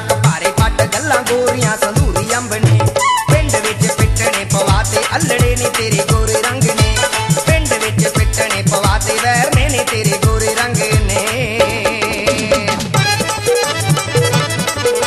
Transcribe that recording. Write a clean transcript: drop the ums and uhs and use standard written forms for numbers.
नक भारे पट गल्लां गोरियां संदूरी अंब ने पिंड विच पिटने पवा ते अल्लड़े ने तेरे